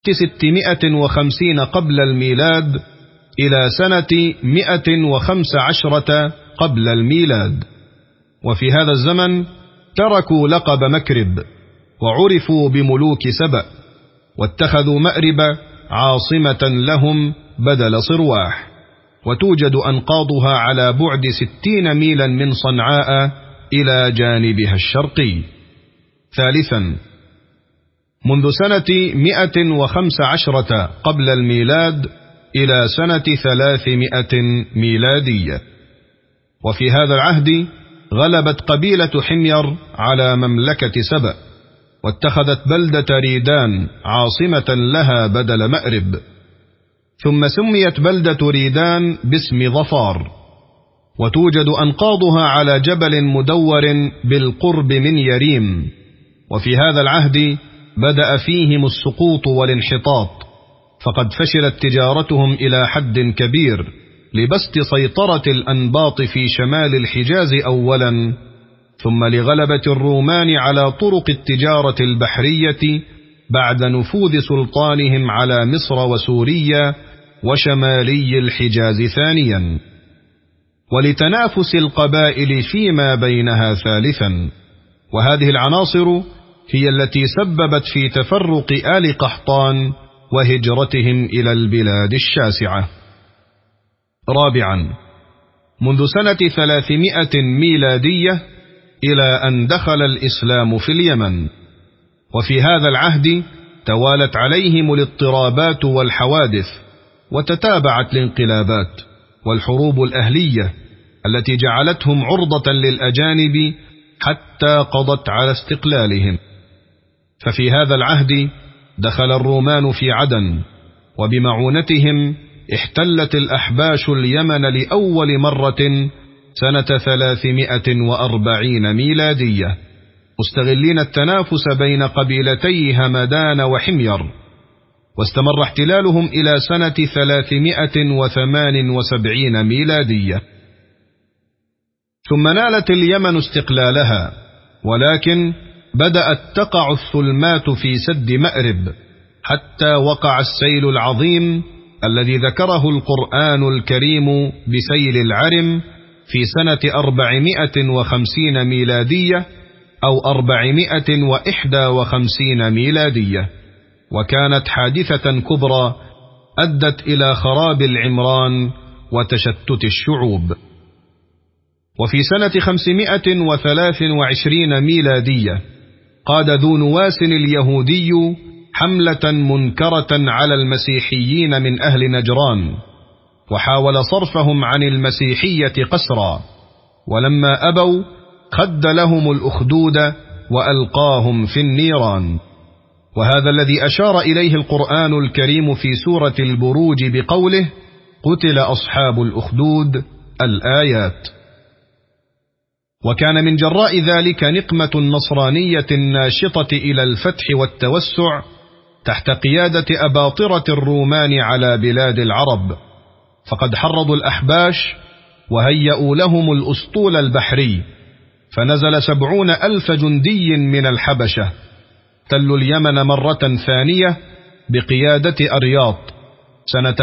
650 قبل الميلاد إلى سنة 115 قبل الميلاد. وفي هذا الزمن تركوا لقب مكرب وعرفوا بملوك سبأ، واتخذوا مأرب عاصمة لهم بدل صرواح، وتوجد أنقاضها على بعد 60 ميلا من صنعاء إلى جانبها الشرقي. ثالثا، منذ سنة 115 قبل الميلاد إلى سنة 300 ميلادية. وفي هذا العهد غلبت قبيلة حمير على مملكة سبأ، واتخذت بلدة ريدان عاصمة لها بدل مأرب، ثم سميت بلدة ريدان باسم ظفار، وتوجد أنقاضها على جبل مدور بالقرب من يريم. وفي هذا العهد بدأ فيهم السقوط والانحطاط، فقد فشلت تجارتهم إلى حد كبير لبسط سيطرة الأنباط في شمال الحجاز أولا، ثم لغلبة الرومان على طرق التجارة البحرية بعد نفوذ سلطانهم على مصر وسوريا وشمالي الحجاز ثانيا، ولتنافس القبائل فيما بينها ثالثا. وهذه العناصر هي التي سببت في تفرق آل قحطان وهجرتهم إلى البلاد الشاسعة. رابعا، منذ سنة 300 ميلادية إلى أن دخل الإسلام في اليمن. وفي هذا العهد توالت عليهم الاضطرابات والحوادث، وتتابعت الانقلابات والحروب الأهلية التي جعلتهم عرضة للأجانب حتى قضت على استقلالهم. ففي هذا العهد دخل الرومان في عدن، وبمعونتهم احتلت الأحباش اليمن لأول مرة سنة 340 ميلادية، مستغلين التنافس بين قبيلتي همدان وحمير، واستمر احتلالهم إلى سنة 378 ميلادية. ثم نالت اليمن استقلالها، ولكن بدأت تقع الثلمات في سد مأرب، حتى وقع السيل العظيم الذي ذكره القرآن الكريم بسيل العرم في سنة 450 ميلادية أو 451 ميلادية، وكانت حادثة كبرى أدت إلى خراب العمران وتشتت الشعوب. وفي سنة 523 ميلادية قاد ذو نواس اليهودي حملة منكرة على المسيحيين من أهل نجران، وحاول صرفهم عن المسيحية قسرا، ولما أبوا خد لهم الأخدود وألقاهم في النيران. وهذا الذي أشار إليه القرآن الكريم في سورة البروج بقوله: قتل أصحاب الأخدود، الآيات. وكان من جراء ذلك نقمة النصرانية الناشطة إلى الفتح والتوسع تحت قيادة أباطرة الرومان على بلاد العرب، فقد حرضوا الأحباش وهيئوا لهم الأسطول البحري، فنزل 70,000 جندي من الحبشة تلوا اليمن مرة ثانية بقيادة أرياط سنة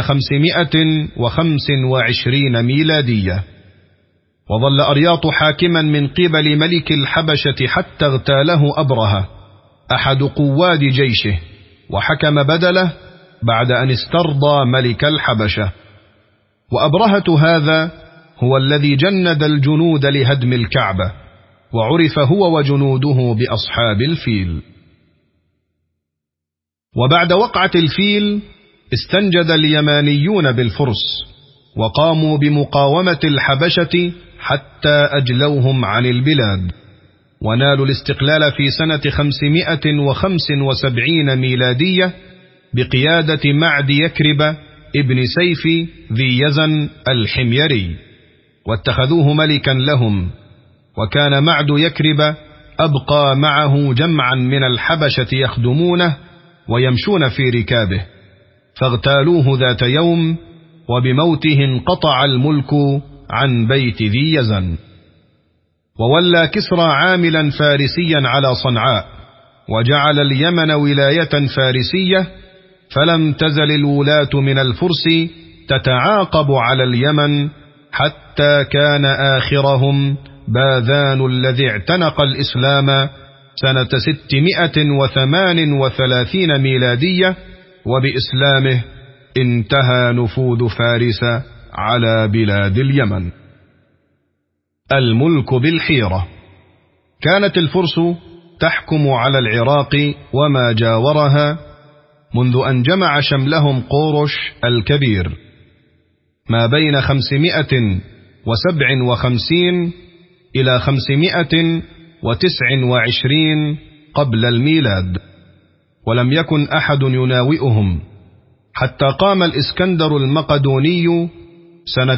525 ميلادية. وظل أرياط حاكما من قبل ملك الحبشة حتى اغتاله أبرهة أحد قواد جيشه، وحكم بدله بعد أن استرضى ملك الحبشة. وأبرهة هذا هو الذي جند الجنود لهدم الكعبة، وعرف هو وجنوده بأصحاب الفيل. وبعد وقعة الفيل استنجد اليمانيون بالفرس، وقاموا بمقاومة الحبشة حتى أجلوهم عن البلاد، ونالوا الاستقلال في سنة 575 ميلادية بقيادة معد يكرب ابن سيف ذي يزن الحميري، واتخذوه ملكا لهم. وكان معد يكرب أبقى معه جمعا من الحبشة يخدمونه ويمشون في ركابه، فاغتالوه ذات يوم، وبموته انقطع الملك عن بيت ذي يزن. وولى كسرى عاملا فارسيا على صنعاء، وجعل اليمن ولاية فارسية، فلم تزل الولاة من الفرس تتعاقب على اليمن، حتى كان آخرهم باذان الذي اعتنق الإسلام سنة 638 ميلادية، وبإسلامه انتهى نفوذ فارس على بلاد اليمن. الملك بالحيرة. كانت الفرس تحكم على العراق وما جاورها منذ أن جمع شملهم قورش الكبير ما بين 557 إلى 529 قبل الميلاد، ولم يكن أحد يناوئهم حتى قام الإسكندر المقدوني سنة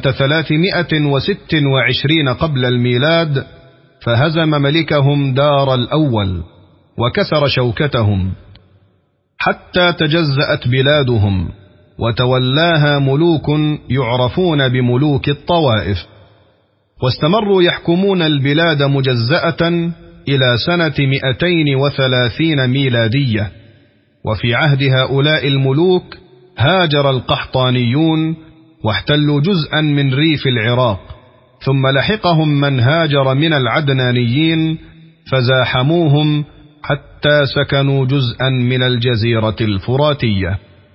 326 قبل الميلاد، فهزم ملكهم دار الأول وكسر شوكتهم، حتى تجزأت بلادهم وتولاها ملوك يعرفون بملوك الطوائف، واستمروا يحكمون البلاد مجزأة إلى سنة 230 ميلادية. وفي عهد هؤلاء الملوك هاجر القحطانيون واحتلوا جزءا من ريف العراق، ثم لحقهم من هاجر من العدنانيين فزاحموهم حتى سكنوا جزءا من الجزيرة الفراتية.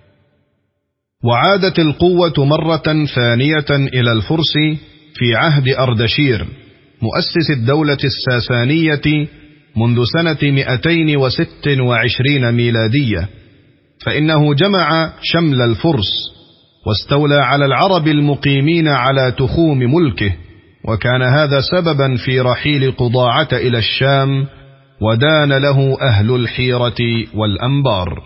وعادت القوة مرة ثانية إلى الفرس في عهد أردشير مؤسس الدولة الساسانية منذ سنة 226 ميلادية، فإنه جمع شمل الفرس واستولى على العرب المقيمين على تخوم ملكه، وكان هذا سببا في رحيل قضاعة إلى الشام، ودان له أهل الحيرة والأنبار.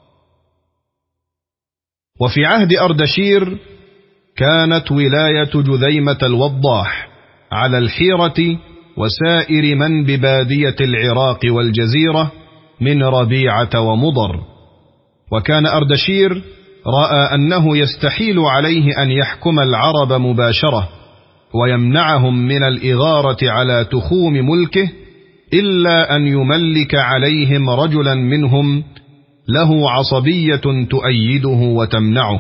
وفي عهد أردشير كانت ولاية جذيمة الوضاح على الحيرة وسائر من ببادية العراق والجزيرة من ربيعة ومضر، وكان أردشير رأى أنه يستحيل عليه أن يحكم العرب مباشرة ويمنعهم من الإغارة على تخوم ملكه إلا أن يملك عليهم رجلا منهم له عصبية تؤيده وتمنعه.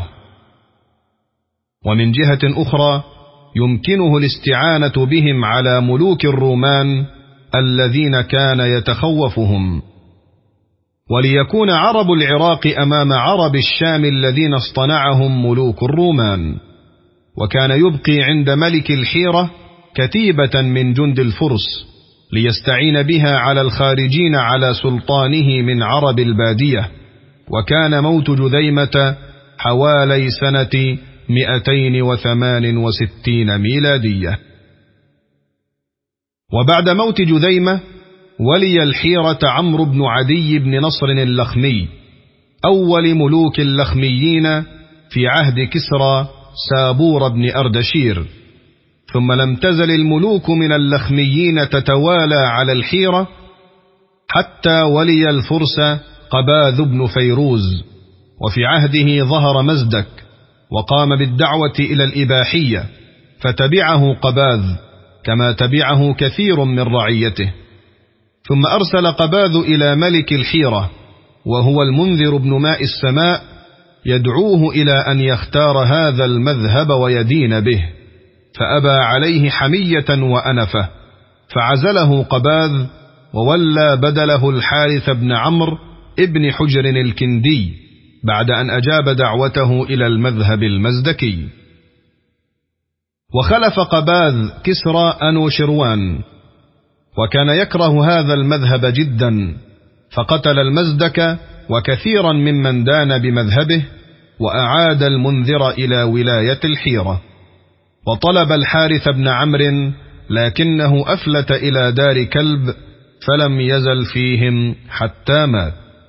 ومن جهة أخرى يمكنه الاستعانة بهم على ملوك الرومان الذين كان يتخوفهم. وليكون عرب العراق أمام عرب الشام الذين اصطنعهم ملوك الرومان، وكان يبقي عند ملك الحيرة كتيبة من جند الفرس ليستعين بها على الخارجين على سلطانه من عرب البادية. وكان موت جذيمة حوالي سنة 268 ميلادية. وبعد موت جذيمة ولي الحيرة عمرو بن عدي بن نصر اللخمي أول ملوك اللخميين في عهد كسرى سابور بن أردشير، ثم لم تزل الملوك من اللخميين تتوالى على الحيرة حتى ولي الفرس قباذ بن فيروز، وفي عهده ظهر مزدك وقام بالدعوة إلى الإباحية، فتبعه قباذ كما تبعه كثير من رعيته. ثم أرسل قباذ إلى ملك الحيرة وهو المنذر بن ماء السماء يدعوه إلى أن يختار هذا المذهب ويدين به، فأبى عليه حمية وأنفة، فعزله قباذ وولى بدله الحارث بن عمرو ابن حجر الكندي بعد أن أجاب دعوته إلى المذهب المزدكي. وخلف قباذ كسرى أنوشروان، وكان يكره هذا المذهب جدا، فقتل المزدك وكثيرا ممن دان بمذهبه، وأعاد المنذر إلى ولاية الحيرة. وطلب الحارث بن عمرو لكنه أفلت إلى دار كلب فلم يزل فيهم حتى مات.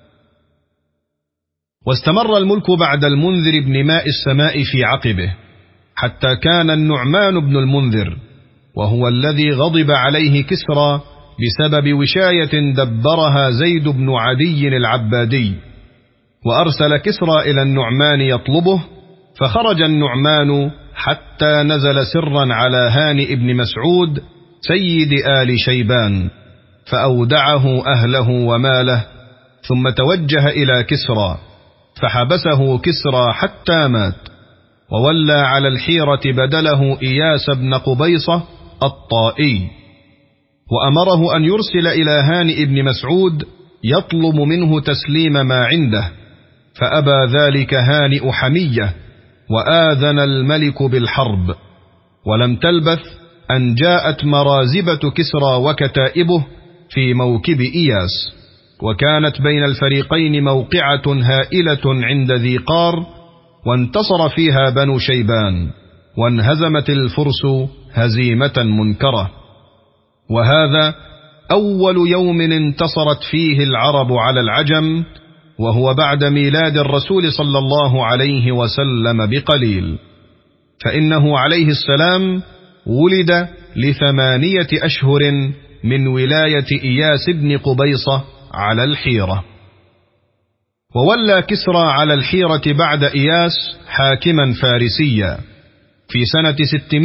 واستمر الملك بعد المنذر بن ماء السماء في عقبه حتى كان النعمان بن المنذر، وهو الذي غضب عليه كسرى بسبب وشاية دبرها زيد بن عدي العبادي، وأرسل كسرى إلى النعمان يطلبه، فخرج النعمان حتى نزل سرا على هانئ بن مسعود سيد آل شيبان، فأودعه أهله وماله، ثم توجه إلى كسرى، فحبسه كسرى حتى مات، وولى على الحيرة بدله إياس بن قبيصة الطائي، وأمره أن يرسل إلى هانئ بن مسعود يطلب منه تسليم ما عنده، فأبى ذلك هانئ حمية، وآذن الملك بالحرب. ولم تلبث أن جاءت مرازبة كسرى وكتائبه في موكب إياس، وكانت بين الفريقين موقعة هائلة عند ذي قار، وانتصر فيها بنو شيبان، وانهزمت الفرس هزيمة منكرة. وهذا أول يوم انتصرت فيه العرب على العجم، وهو بعد ميلاد الرسول صلى الله عليه وسلم بقليل، فإنه عليه السلام ولد ل8 أشهر من ولاية إياس بن قبيصة على الحيرة. وولى كسرى على الحيرة بعد إياس حاكما فارسيا في سنة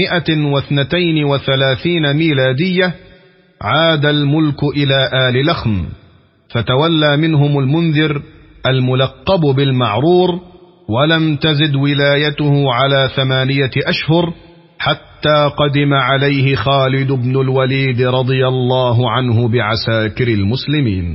632 ميلادية. عاد الملك إلى آل لخم، فتولى منهم المنذر الملقب بالمعرور، ولم تزد ولايته على 8 أشهر حتى قدم عليه خالد بن الوليد رضي الله عنه بعساكر المسلمين.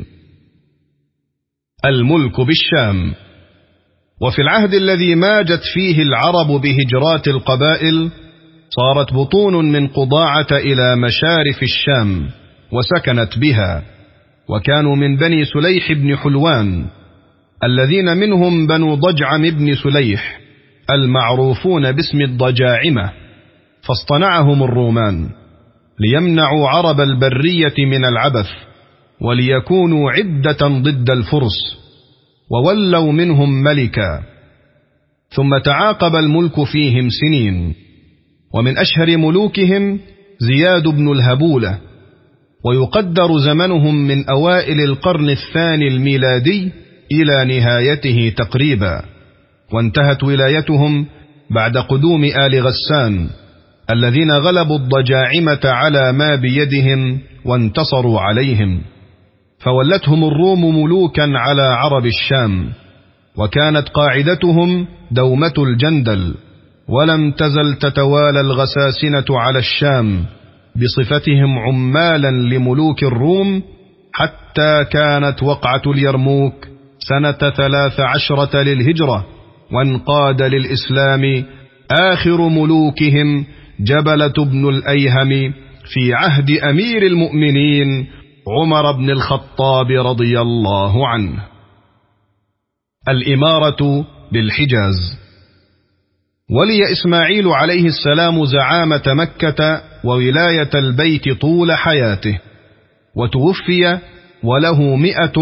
الملك بالشام. وفي العهد الذي ماجت فيه العرب بهجرات القبائل، صارت بطون من قضاعة إلى مشارف الشام وسكنت بها، وكانوا من بني سليح بن حلوان، الذين منهم بنو ضجعم بن سليح المعروفون باسم الضجاعمة، فاصطنعهم الرومان ليمنعوا عرب البرية من العبث، وليكونوا عدة ضد الفرس، وولوا منهم ملكا. ثم تعاقب الملك فيهم سنين، ومن أشهر ملوكهم زياد بن الهبولة، ويقدر زمنهم من أوائل القرن الثاني الميلادي إلى نهايته تقريبا، وانتهت ولايتهم بعد قدوم آل غسان الذين غلبوا الضجاعمة على ما بيدهم وانتصروا عليهم، فولتهم الروم ملوكا على عرب الشام، وكانت قاعدتهم دومة الجندل، ولم تزل تتوالى الغساسنة على الشام بصفتهم عمالا لملوك الروم، حتى كانت وقعة اليرموك سنة 13 للهجرة، وانقاد للإسلام آخر ملوكهم جبلة بن الأيهم في عهد أمير المؤمنين عمر بن الخطاب رضي الله عنه. الإمارة بالحجاز. ولي إسماعيل عليه السلام زعامة مكة وولاية البيت طول حياته، وتوفي وله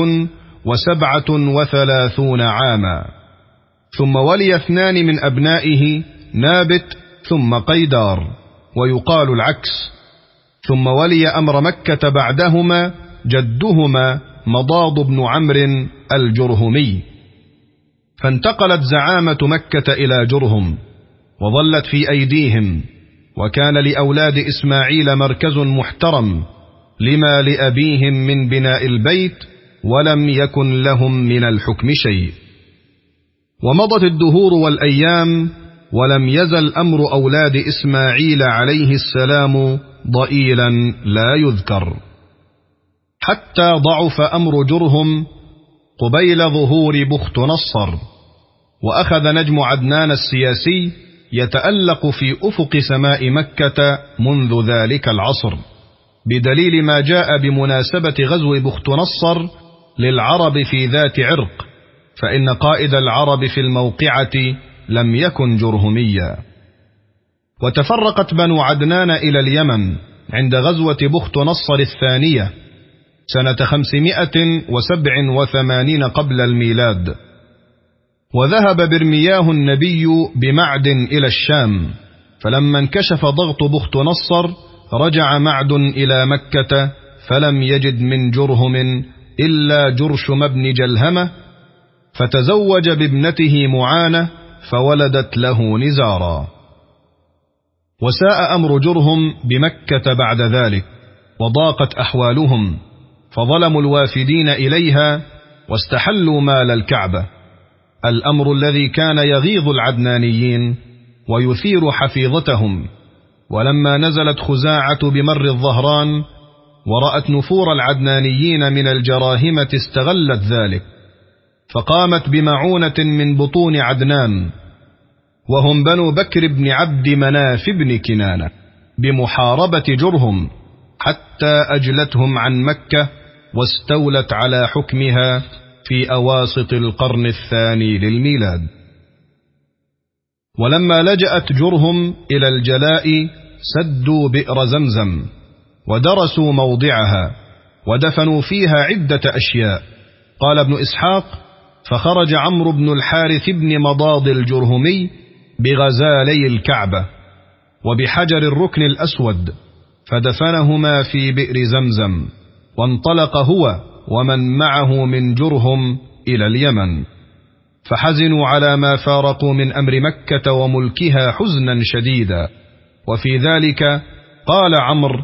137 عاما. ثم ولي 2 من أبنائه، نابت ثم قيدار، ويقال العكس. ثم ولي أمر مكة بعدهما جدهما مضاض بن عمرو الجرهمي، فانتقلت زعامة مكة إلى جرهم وظلت في أيديهم. وكان لأولاد إسماعيل مركز محترم لما لأبيهم من بناء البيت، ولم يكن لهم من الحكم شيء. ومضت الدهور والأيام، ولم يزل أمر أولاد إسماعيل عليه السلام ضئيلا لا يذكر، حتى ضعف أمر جرهم قبيل ظهور بخت نصر، وأخذ نجم عدنان السياسي يتألق في أفق سماء مكة منذ ذلك العصر، بدليل ما جاء بمناسبة غزو بخت نصر للعرب في ذات عرق، فإن قائد العرب في الموقعة لم يكن جرهميا. وتفرقت بنو عدنان إلى اليمن عند غزوة بخت نصر الثانية سنة 587 قبل الميلاد. وذهب برمياه النبي بمعد إلى الشام، فلما انكشف ضغط بخت نصر رجع معد إلى مكة، فلم يجد من جرهم إلا جرشم بن جلهمة، فتزوج بابنته معانة فولدت له نزارا. وساء أمر جرهم بمكة بعد ذلك، وضاقت أحوالهم، فظلموا الوافدين إليها واستحلوا مال الكعبة. الأمر الذي كان يغيظ العدنانيين ويثير حفيظتهم. ولما نزلت خزاعة بمر الظهران ورأت نفور العدنانيين من الجراهمة استغلت ذلك، فقامت بمعونة من بطون عدنان، وهم بنو بكر بن عبد مناف بن كنانة، بمحاربة جرهم حتى أجلتهم عن مكة واستولت على حكمها في أواسط القرن الثاني للميلاد. ولما لجأت جرهم إلى الجلاء سدوا بئر زمزم ودرسوا موضعها ودفنوا فيها عدة أشياء. قال ابن إسحاق: فخرج عمرو بن الحارث بن مضاض الجرهمي بغزالي الكعبة وبحجر الركن الأسود فدفنهما في بئر زمزم، وانطلق هو ومن معه من جرهم إلى اليمن، فحزنوا على ما فارقوا من أمر مكة وملكها حزنا شديدا. وفي ذلك قال عمرو: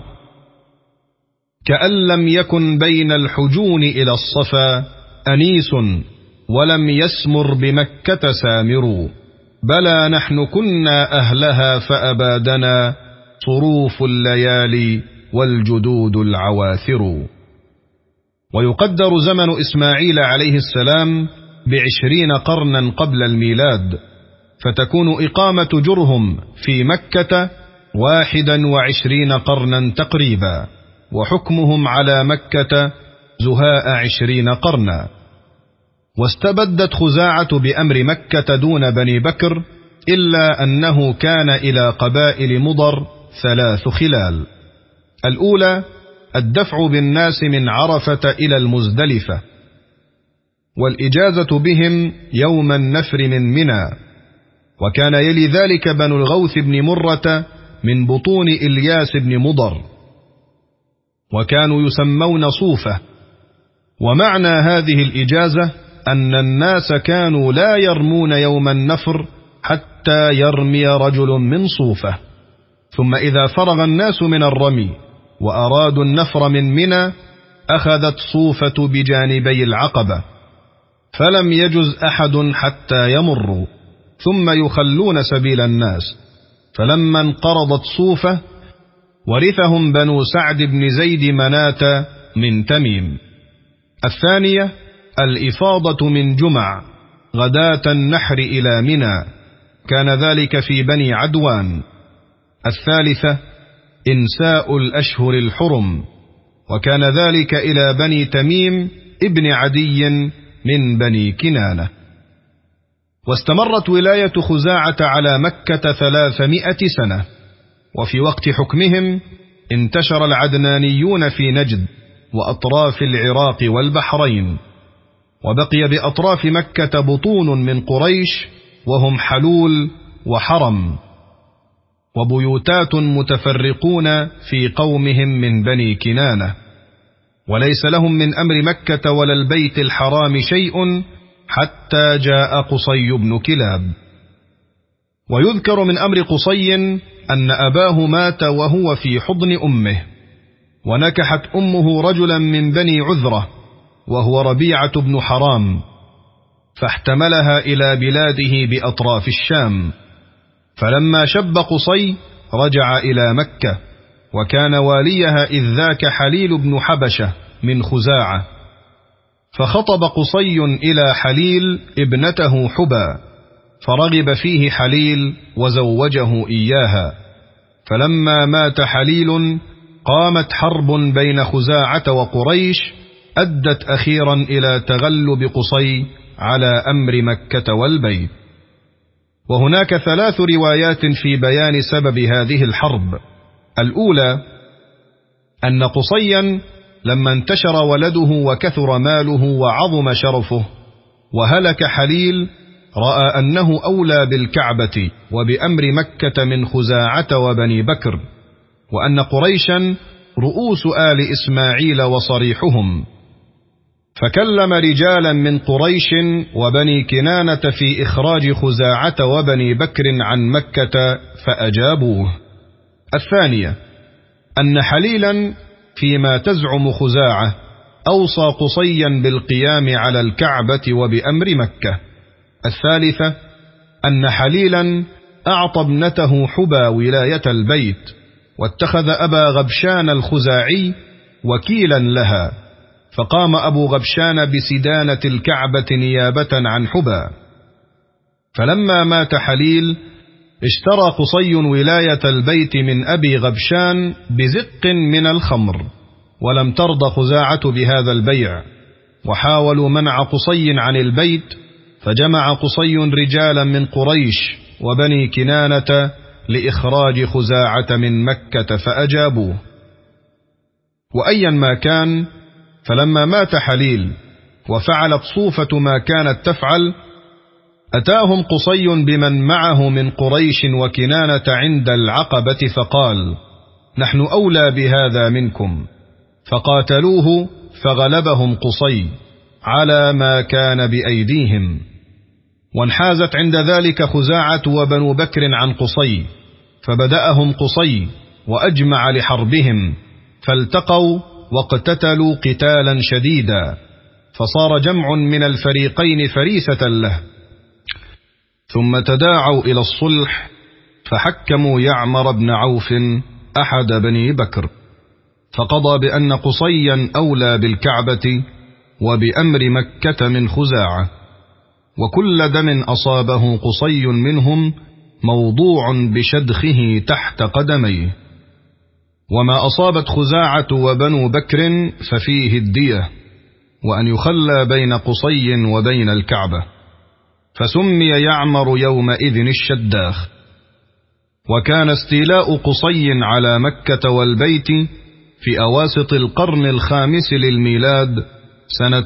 كأن لم يكن بين الحجون إلى الصفا أنيس ولم يسمر بمكة سامر، بلى نحن كنا أهلها فأبادنا صروف الليالي والجدود العواثر. ويقدر زمن إسماعيل عليه السلام ب20 قرنا قبل الميلاد، فتكون إقامة جرهم في مكة 21 قرنا تقريبا، وحكمهم على مكة زهاء 20 قرنا. واستبدت خزاعة بأمر مكة دون بني بكر، إلا أنه كان إلى قبائل مضر 3 خلال: الأولى الدفع بالناس من عرفة إلى المزدلفة، والإجازة بهم يوم النفر من منى، وكان يلي ذلك بنو الغوث بن مرة من بطون إلياس بن مضر، وكانوا يسمون صوفة. ومعنى هذه الإجازة أن الناس كانوا لا يرمون يوم النفر حتى يرمي رجل من صوفة، ثم إذا فرغ الناس من الرمي وأرادوا النفر من منى أخذت صوفة بجانبي العقبة، فلم يجز أحد حتى يمروا، ثم يخلون سبيل الناس. فلما انقرضت صوفة ورثهم بنو سعد بن زيد مناة من تميم. الثانية الإفاضة من جمع غداة النحر إلى منى، كان ذلك في بني عدوان. الثالثة إنساء الأشهر الحرم، وكان ذلك إلى بني تميم ابن عدي من بني كنانة. واستمرت ولاية خزاعة على مكة 300 سنة، وفي وقت حكمهم انتشر العدنانيون في نجد وأطراف العراق والبحرين، وبقي بأطراف مكة بطون من قريش وهم حلول وحرم، وبيوتات متفرقون في قومهم من بني كنانة، وليس لهم من أمر مكة ولا البيت الحرام شيء حتى جاء قصي بن كلاب. ويذكر من أمر قصي أن أباه مات وهو في حضن أمه، ونكحت أمه رجلا من بني عذرة وهو ربيعة بن حرام، فاحتملها إلى بلاده بأطراف الشام. فلما شب قصي رجع إلى مكة، وكان واليها إذ ذاك حليل بن حبشة من خزاعة، فخطب قصي إلى حليل ابنته حبا، فرغب فيه حليل وزوجه إياها. فلما مات حليل قامت حرب بين خزاعة وقريش أدت أخيرا إلى تغلب قصي على أمر مكة والبيت. وهناك 3 روايات في بيان سبب هذه الحرب. الأولى أن قصيا لما انتشر ولده وكثر ماله وعظم شرفه وهلك حليل، رأى أنه أولى بالكعبة وبأمر مكة من خزاعة وبني بكر، وأن قريشا رؤوس آل إسماعيل وصريحهم، فكلم رجالا من قريش وبني كنانة في إخراج خزاعة وبني بكر عن مكة فأجابوه. الثانية أن حليلا فيما تزعم خزاعة أوصى قصيا بالقيام على الكعبة وبأمر مكة، الثالثة أن حليلا أعطى ابنته حبى ولاية البيت، واتخذ أبا غبشان الخزاعي وكيلا لها، فقام أبو غبشان بسدانة الكعبة نيابة عن حبى. فلما مات حليل اشترى قصي ولاية البيت من أبي غبشان بزق من الخمر، ولم ترض خزاعة بهذا البيع، وحاولوا منع قصي عن البيت، فجمع قصي رجالا من قريش وبني كنانة لإخراج خزاعة من مكة فأجابوه. وأيا ما كان، فلما مات حليل وفعلت صوفة ما كانت تفعل، أتاهم قصي بمن معه من قريش وكنانة عند العقبة فقال: نحن أولى بهذا منكم، فقاتلوه فغلبهم قصي على ما كان بأيديهم. وانحازت عند ذلك خزاعة وبنو بكر عن قصي، فبدأهم قصي وأجمع لحربهم، فالتقوا واقتتلوا قتالا شديدا، فصار جمع من الفريقين فريسة له. ثم تداعوا إلى الصلح، فحكموا يعمر بن عوف أحد بني بكر، فقضى بأن قصيا أولى بالكعبة وبأمر مكة من خزاعة، وكل دم أصابه قصي منهم موضوع بشدخه تحت قدميه، وما أصابت خزاعة وبنو بكر ففيه الدية، وأن يخلى بين قصي وبين الكعبة، فسمي يعمر يومئذ الشداخ. وكان استيلاء قصي على مكة والبيت في أواسط القرن الخامس للميلاد سنة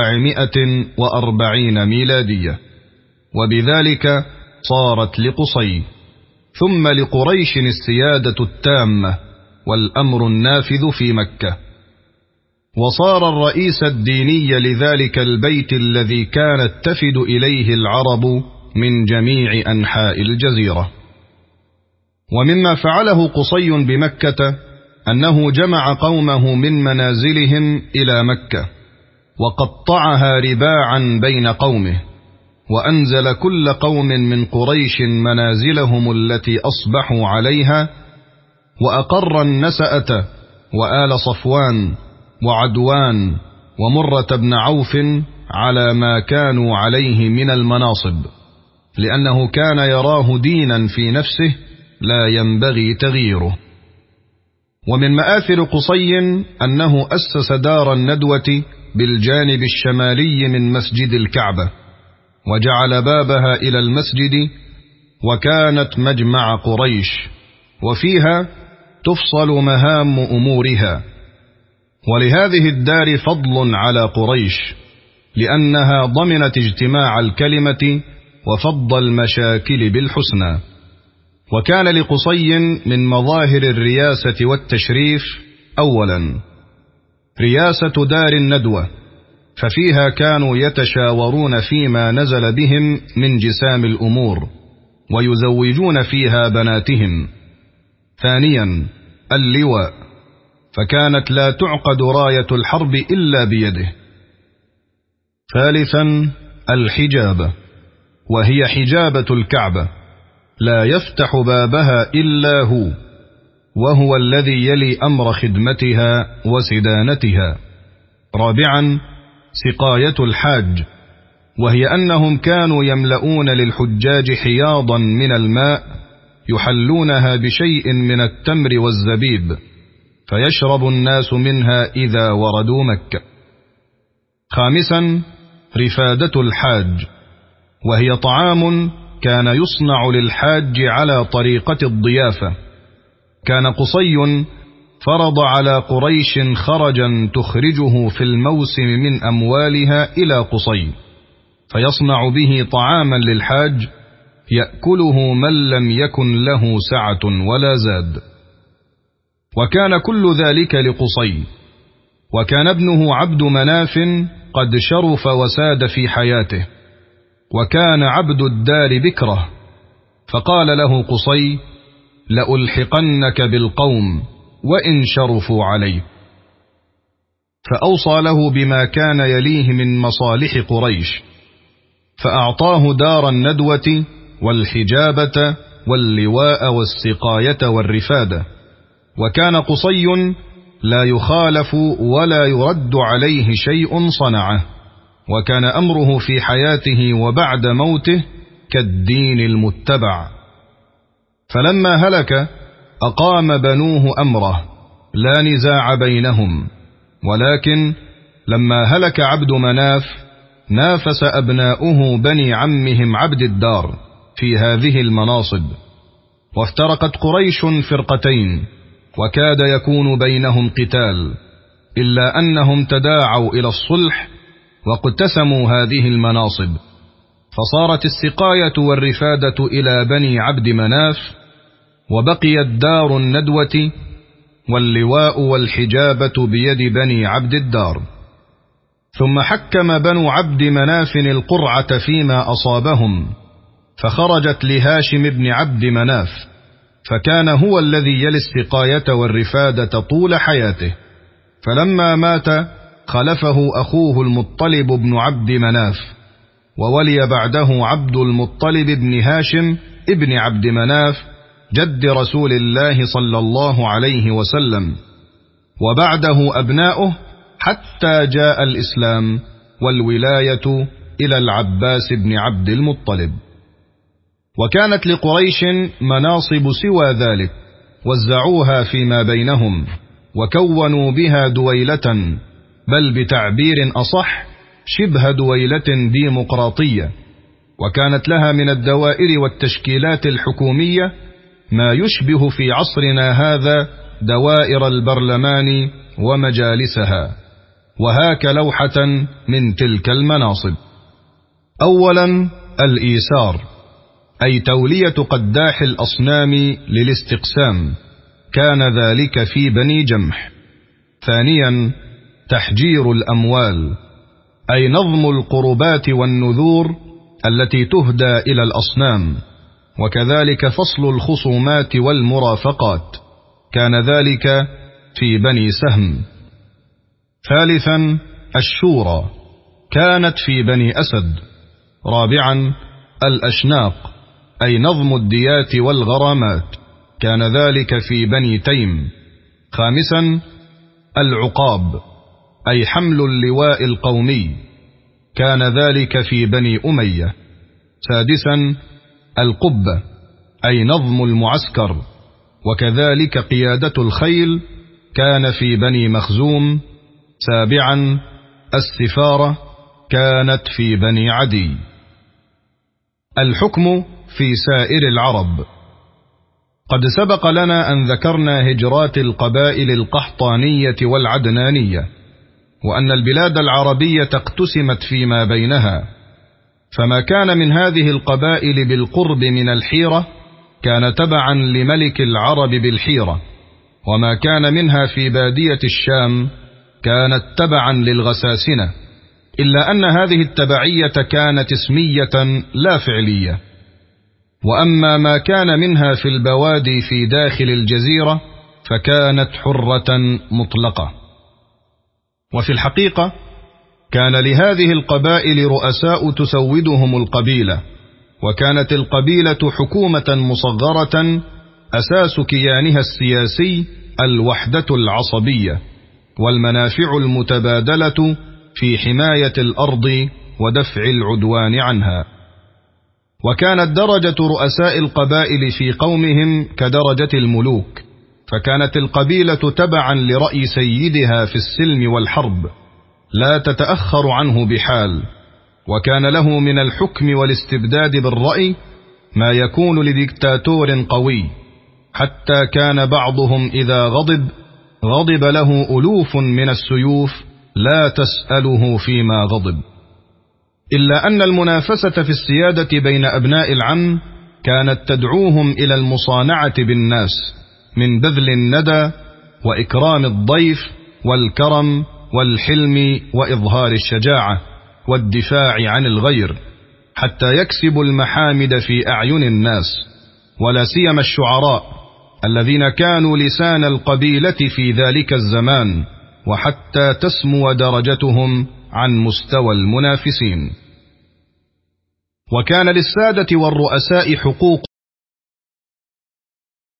440 ميلادية، وبذلك صارت لقصي ثم لقريش السيادة التامة والأمر النافذ في مكة، وصار الرئيس الديني لذلك البيت الذي كانت تفد إليه العرب من جميع أنحاء الجزيرة. ومما فعله قصي بمكة أنه جمع قومه من منازلهم إلى مكة، وقطعها رباعا بين قومه، وأنزل كل قوم من قريش منازلهم التي أصبحوا عليها، وأقر النسأة وآل صفوان وعدوان ومرة بن عوف على ما كانوا عليه من المناصب، لأنه كان يراه دينا في نفسه لا ينبغي تغييره. ومن مآثر قصي أنه أسس دار الندوة بالجانب الشمالي من مسجد الكعبة، وجعل بابها إلى المسجد، وكانت مجمع قريش، وفيها تفصل مهام أمورها. ولهذه الدار فضل على قريش، لأنها ضمنت اجتماع الكلمة وفض المشاكل بالحسنى. وكان لقصي من مظاهر الرياسة والتشريف: أولا رياسة دار الندوة، ففيها كانوا يتشاورون فيما نزل بهم من جسام الأمور، ويزوجون فيها بناتهم. ثانيا اللواء، فكانت لا تعقد راية الحرب إلا بيده. ثالثا الحجابة، وهي حجابة الكعبة، لا يفتح بابها إلا هو، وهو الذي يلي أمر خدمتها وسدانتها. رابعا سقاية الحاج، وهي أنهم كانوا يملؤون للحجاج حياضا من الماء يحلونها بشيء من التمر والزبيب، فيشرب الناس منها إذا وردوا مكة. خامسا رفادة الحاج، وهي طعام كان يصنع للحاج على طريقة الضيافة. كان قصي فرض على قريش خرجا تخرجه في الموسم من أموالها إلى قصي، فيصنع به طعاما للحاج يأكله من لم يكن له سعة ولا زاد. وكان كل ذلك لقصي. وكان ابنه عبد مناف قد شرف وساد في حياته، وكان عبد الدار بكره، فقال له قصي: لألحقنك بالقوم وإن شرفوا عليك. فأوصى له بما كان يليه من مصالح قريش، فأعطاه دار الندوة والحجابة واللواء والسقاية والرفادة. وكان قصي لا يخالف ولا يرد عليه شيء صنعه، وكان أمره في حياته وبعد موته كالدين المتبع. فلما هلك أقام بنوه أمره، لا نزاع بينهم، ولكن لما هلك عبد مناف نافس أبناؤه بني عمهم عبد الدار في هذه المناصب، وافترقت قريش فرقتين، وكاد يكون بينهم قتال، إلا أنهم تداعوا إلى الصلح واقتسموا هذه المناصب، فصارت السقاية والرفادة إلى بني عبد مناف، وبقيت دار الندوة واللواء والحجابة بيد بني عبد الدار. ثم حكم بنو عبد مناف القرعة فيما أصابهم، فخرجت لهاشم بن عبد مناف، فكان هو الذي يلي السقاية والرفادة طول حياته. فلما مات خلفه أخوه المطلب بن عبد مناف، وولي بعده عبد المطلب بن هاشم ابن عبد مناف جد رسول الله صلى الله عليه وسلم، وبعده أبناؤه حتى جاء الإسلام والولاية إلى العباس بن عبد المطلب. وكانت لقريش مناصب سوى ذلك، وزعوها فيما بينهم، وكونوا بها دويلة، بل بتعبير أصح شبه دويلة ديمقراطية. وكانت لها من الدوائر والتشكيلات الحكومية ما يشبه في عصرنا هذا دوائر البرلمان ومجالسها. وهاك لوحة من تلك المناصب. أولا الإيسار، أي تولية قداح الأصنام للاستقسام، كان ذلك في بني جمح. ثانيا تحجير الأموال، أي نظم القربات والنذور التي تهدى إلى الأصنام، وكذلك فصل الخصومات والمرافقات، كان ذلك في بني سهم. ثالثا الشورى، كانت في بني أسد. رابعا الأشناق، أي نظم الديات والغرامات، كان ذلك في بني تيم. خامسا العقاب، أي حمل اللواء القومي، كان ذلك في بني أمية. سادسا القبة، أي نظم المعسكر، وكذلك قيادة الخيل، كان في بني مخزوم. سابعا السفارة، كانت في بني عدي. الحكم في سائر العرب. قد سبق لنا أن ذكرنا هجرات القبائل القحطانية والعدنانية، وأن البلاد العربية اقتسمت فيما بينها، فما كان من هذه القبائل بالقرب من الحيرة كان تبعا لملك العرب بالحيرة، وما كان منها في بادية الشام كانت تبعا للغساسنة، إلا أن هذه التبعية كانت اسمية لا فعلية. وأما ما كان منها في البوادي في داخل الجزيرة فكانت حرة مطلقة. وفي الحقيقة كان لهذه القبائل رؤساء تسودهم القبيلة، وكانت القبيلة حكومة مصغرة أساس كيانها السياسي الوحدة العصبية، والمنافع المتبادلة في حماية الأرض ودفع العدوان عنها. وكانت درجة رؤساء القبائل في قومهم كدرجة الملوك، فكانت القبيلة تبعا لرأي سيدها في السلم والحرب، لا تتأخر عنه بحال، وكان له من الحكم والاستبداد بالرأي ما يكون لديكتاتور قوي، حتى كان بعضهم إذا غضب له ألوف من السيوف لا تسأله فيما غضب. إلا أن المنافسة في السيادة بين أبناء العم كانت تدعوهم إلى المصانعة بالناس، من بذل الندى وإكرام الضيف والكرم والحلم وإظهار الشجاعة والدفاع عن الغير، حتى يكسبوا المحامد في أعين الناس، ولا سيما الشعراء الذين كانوا لسان القبيلة في ذلك الزمان، وحتى تسمو درجتهم عن مستوى المنافسين. وكان للسادة والرؤساء حقوق